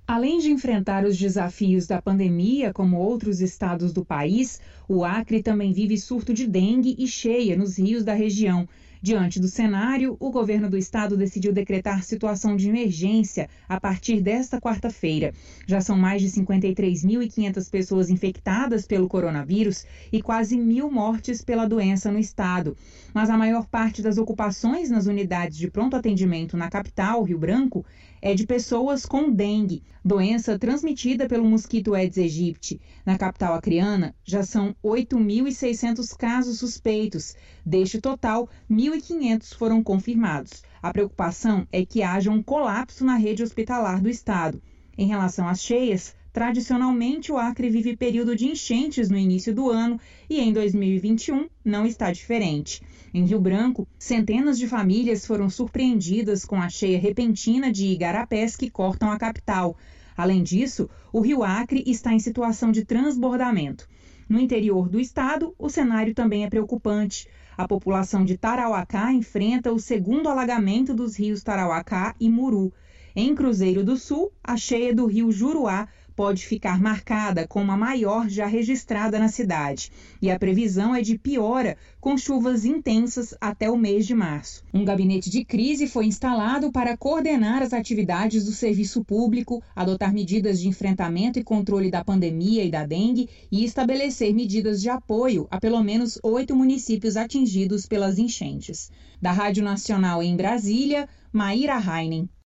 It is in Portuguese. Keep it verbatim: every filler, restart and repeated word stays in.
Além de enfrentar os desafios da pandemia, como outros estados do país, o Acre também vive surto de dengue e cheia nos rios da região. Diante do cenário, o governo do estado decidiu decretar situação de emergência a partir desta quarta-feira. Já são mais de cinquenta e três mil e quinhentas pessoas infectadas pelo coronavírus e quase mil mortes pela doença no estado. Mas a maior parte das ocupações nas unidades de pronto atendimento na capital, Rio Branco, é de pessoas com dengue, doença transmitida pelo mosquito Aedes aegypti. Na capital acreana, já são oito mil e seiscentos casos suspeitos. Deste total, mil e quinhentos foram confirmados. A preocupação é que haja um colapso na rede hospitalar do estado. Em relação às cheias, tradicionalmente o Acre vive período de enchentes no início do ano e em dois mil e vinte e um não está diferente. Em Rio Branco, centenas de famílias foram surpreendidas com a cheia repentina de igarapés que cortam a capital. Além disso, o Rio Acre está em situação de transbordamento. No interior do estado, o cenário também é preocupante. A população de Tarauacá enfrenta o segundo alagamento dos rios Tarauacá e Muru. Em Cruzeiro do Sul, a cheia do rio Juruá pode ficar marcada como a maior já registrada na cidade. E a previsão é de piora, com chuvas intensas até o mês de março. Um gabinete de crise foi instalado para coordenar as atividades do serviço público, adotar medidas de enfrentamento e controle da pandemia e da dengue e estabelecer medidas de apoio a pelo menos oito municípios atingidos pelas enchentes. Da Rádio Nacional em Brasília, Maíra Heinen.